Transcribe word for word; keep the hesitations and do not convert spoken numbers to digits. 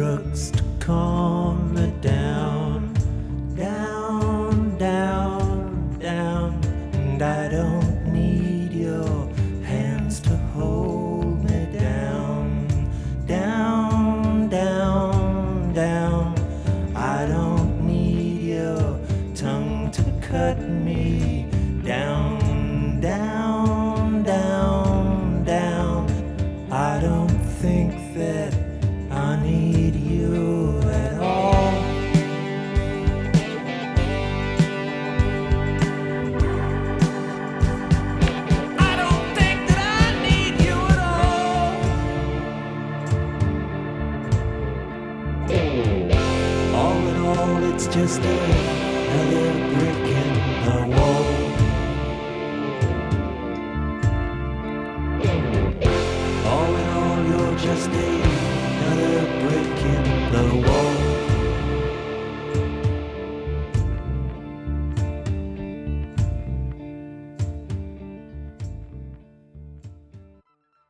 drugs to calm me down, down, down, down. And I don't need your hands to hold me down, down, down, down. I don't need your tongue to cut me down, down, down, down. I don't think that I need you at all. I don't think that I need you at all. All in all, it's just another brick in the wall. All in all, you're just another brick in the wall.